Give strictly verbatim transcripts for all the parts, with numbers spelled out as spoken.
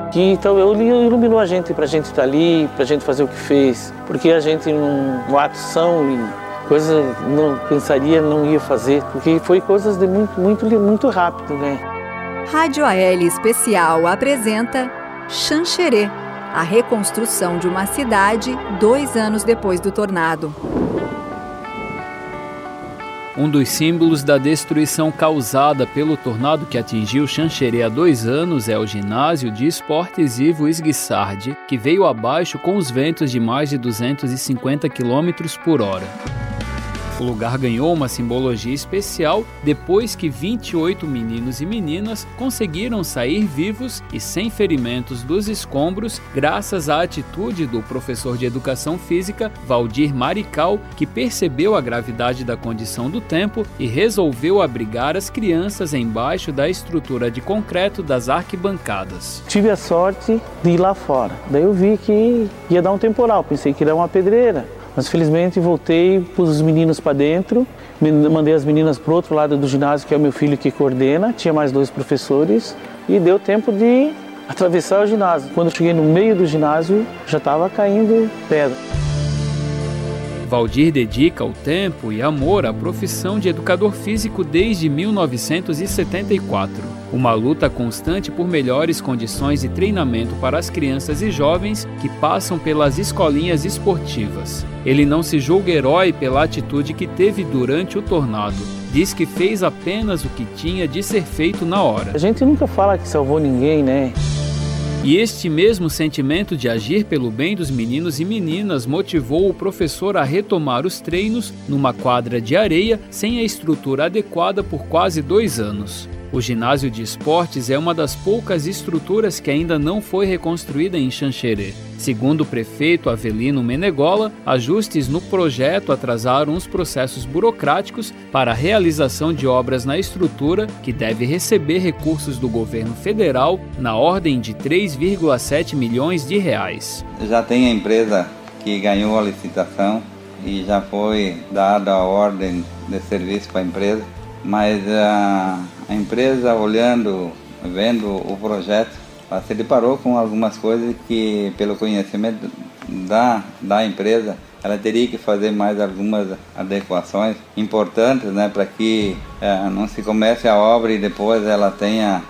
que então iluminou a gente para a gente estar ali, para a gente fazer o que fez, porque a gente num ação e coisa não pensaria, não ia fazer, porque foi coisas de muito, muito, muito rápido, né? Rádio A L Especial apresenta Xanxerê, a reconstrução de uma cidade dois anos depois do tornado. Um dos símbolos da destruição causada pelo tornado que atingiu Xanxerê há dois anos é o ginásio de esportes Ivo Esguissardi, que veio abaixo com os ventos de mais de duzentos e cinquenta quilômetros por hora. O lugar ganhou uma simbologia especial depois que vinte e oito meninos e meninas conseguiram sair vivos e sem ferimentos dos escombros, graças à atitude do professor de educação física Valdir Marical, que percebeu a gravidade da condição do tempo e resolveu abrigar as crianças embaixo da estrutura de concreto das arquibancadas. Tive a sorte de ir lá fora. Daí eu vi que ia dar um temporal, pensei que era uma pedreira. Mas felizmente voltei, pus os meninos para dentro, mandei as meninas para o outro lado do ginásio, que é o meu filho que coordena, tinha mais dois professores, e deu tempo de atravessar o ginásio. Quando eu cheguei no meio do ginásio, já estava caindo pedra. Valdir dedica o tempo e amor à profissão de educador físico desde mil novecentos e setenta e quatro. Uma luta constante por melhores condições de treinamento para as crianças e jovens que passam pelas escolinhas esportivas. Ele não se julga herói pela atitude que teve durante o tornado. Diz que fez apenas o que tinha de ser feito na hora. A gente nunca fala que salvou ninguém, né? E este mesmo sentimento de agir pelo bem dos meninos e meninas motivou o professor a retomar os treinos numa quadra de areia sem a estrutura adequada por quase dois anos. O ginásio de esportes é uma das poucas estruturas que ainda não foi reconstruída em Xanxerê. Segundo o prefeito Avelino Menegola, ajustes no projeto atrasaram os processos burocráticos para a realização de obras na estrutura, que deve receber recursos do governo federal na ordem de três vírgula sete milhões de reais. Já tem a empresa que ganhou a licitação e já foi dada a ordem de serviço para a empresa, mas a, a empresa, olhando, vendo o projeto, ela se deparou com algumas coisas que, pelo conhecimento da, da empresa, ela teria que fazer mais algumas adequações importantes, né, para que é, não se comece a obra e depois ela tenha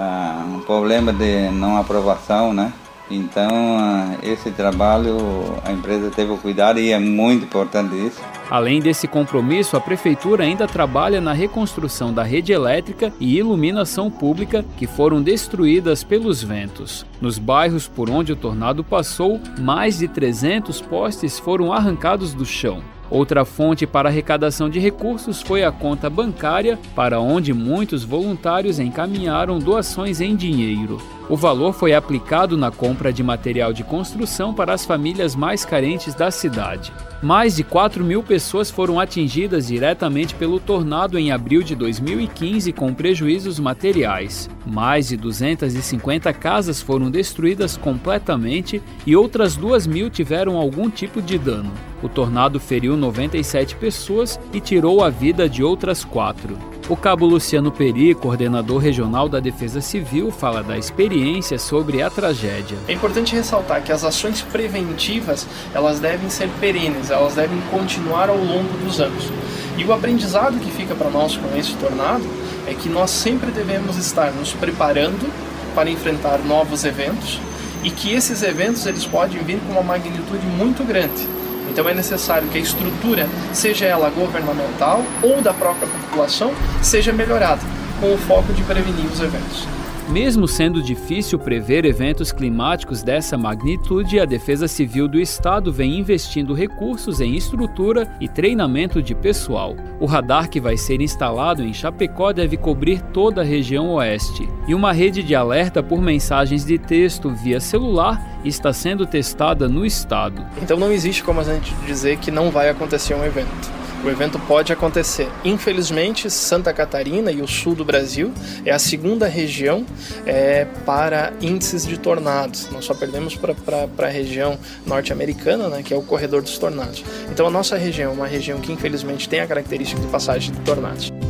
é, um problema de não aprovação, né? Então, esse trabalho a empresa teve o cuidado e é muito importante isso. Além desse compromisso, a Prefeitura ainda trabalha na reconstrução da rede elétrica e iluminação pública que foram destruídas pelos ventos. Nos bairros por onde o tornado passou, mais de trezentos postes foram arrancados do chão. Outra fonte para arrecadação de recursos foi a conta bancária, para onde muitos voluntários encaminharam doações em dinheiro. O valor foi aplicado na compra de material de construção para as famílias mais carentes da cidade. Mais de quatro mil pessoas foram atingidas diretamente pelo tornado em abril de dois mil e quinze com prejuízos materiais. Mais de duzentas e cinquenta casas foram destruídas completamente e outras duas mil tiveram algum tipo de dano. O tornado feriu noventa e sete pessoas e tirou a vida de outras quatro. O cabo Luciano Peri, coordenador regional da Defesa Civil, fala da experiência sobre a tragédia. É importante ressaltar que as ações preventivas, elas devem ser perenes, elas devem continuar ao longo dos anos. E o aprendizado que fica para nós com esse tornado é que nós sempre devemos estar nos preparando para enfrentar novos eventos e que esses eventos eles podem vir com uma magnitude muito grande. Então é necessário que a estrutura, seja ela governamental ou da própria população, seja melhorada, com o foco de prevenir os eventos. Mesmo sendo difícil prever eventos climáticos dessa magnitude, a Defesa Civil do Estado vem investindo recursos em estrutura e treinamento de pessoal. O radar que vai ser instalado em Chapecó deve cobrir toda a região oeste. E uma rede de alerta por mensagens de texto via celular está sendo testada no estado. Então não existe como a gente dizer que não vai acontecer um evento. O evento pode acontecer. Infelizmente, Santa Catarina e o sul do Brasil é a segunda região é, para índices de tornados. Nós só perdemos para a região norte-americana, né, que é o corredor dos tornados. Então a nossa região é uma região que infelizmente tem a característica de passagem de tornados.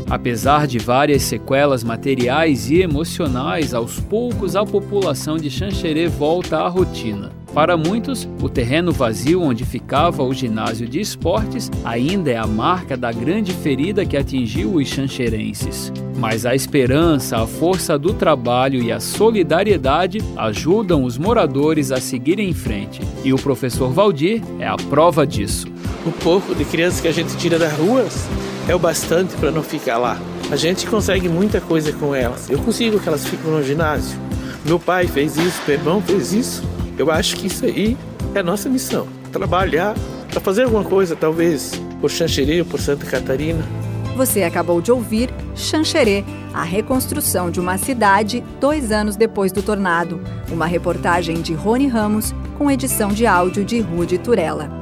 Apesar de várias sequelas materiais e emocionais, aos poucos a população de Xanxerê volta à rotina. Para muitos, o terreno vazio onde ficava o ginásio de esportes ainda é a marca da grande ferida que atingiu os xanxerenses. Mas a esperança, a força do trabalho e a solidariedade ajudam os moradores a seguirem em frente. E o professor Valdir é a prova disso. O pouco de crianças que a gente tira das ruas é o bastante para não ficar lá. A gente consegue muita coisa com elas. Eu consigo que elas fiquem no ginásio. Meu pai fez isso, meu irmão fez isso. Eu acho que isso aí é a nossa missão. Trabalhar para fazer alguma coisa, talvez, por Xanxerê ou por Santa Catarina. Você acabou de ouvir Xanxerê, a reconstrução de uma cidade dois anos depois do tornado. Uma reportagem de Rony Ramos, com edição de áudio de Rude Turella.